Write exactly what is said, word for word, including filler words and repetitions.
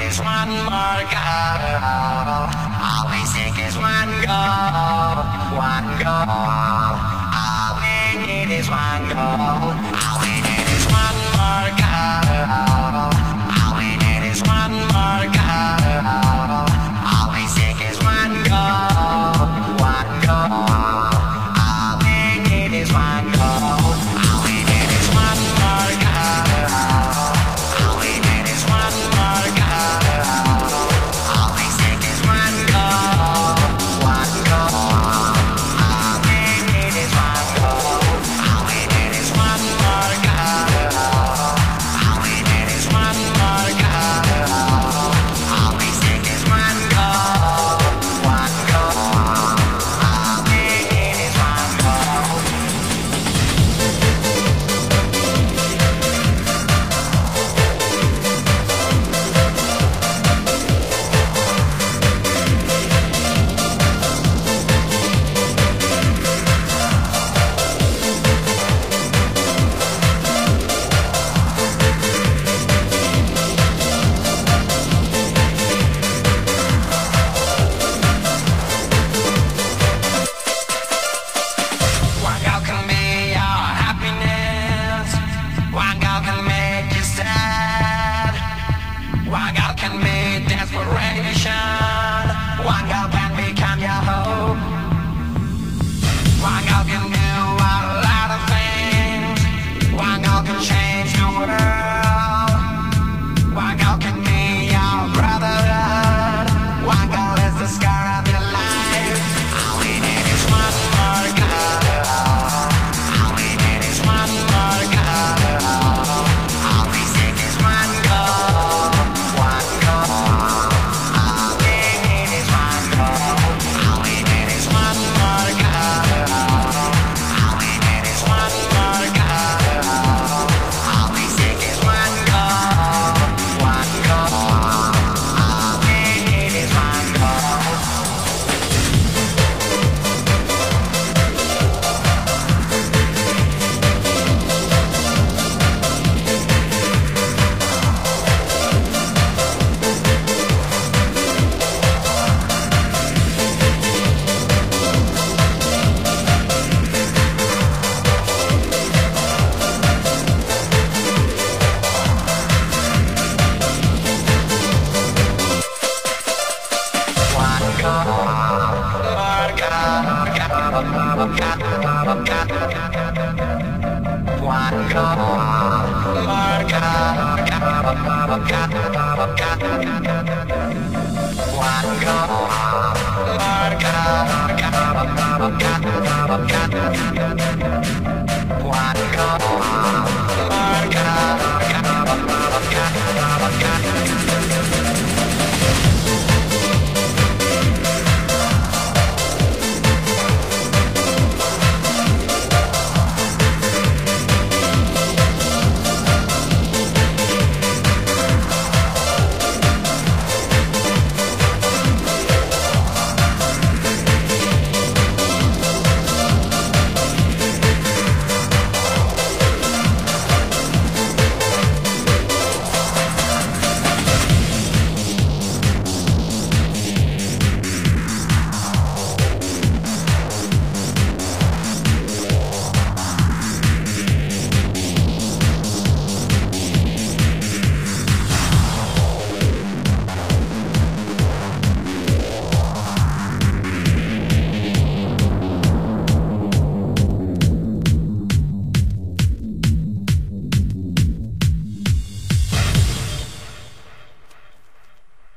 is one more girl. All we seek is one goal, one goal. All we need is one goal. All we need is one more girl. All we need is one more girl. All we seek is one goal, one goal. All we need is one goal. All we need is one more girl. All we need is one more girl. All we seek is one goal, one goal. All we need is one goal. All we need is one more girl. All we need is one more girl. All we seek is one goal, one goal. All we need is one goal. One girl can be your happiness. One girl can make you sad. One girl can be desperation. One girl can become your hope. One girl can do a lot of things. One girl can change the world. One girl can be your brotherhood. One girl is the scar of your life. All we need is one more girl. All we need is one more girl. All we seek is one goal, one goal. All we need is one goal. All we need is one more girl. All we need is one more girl. All we seek is one goal, one goal. All we need is one goal. One goal, more goal, goal, goal, goal. One goal, more goal, goal, goal, goal.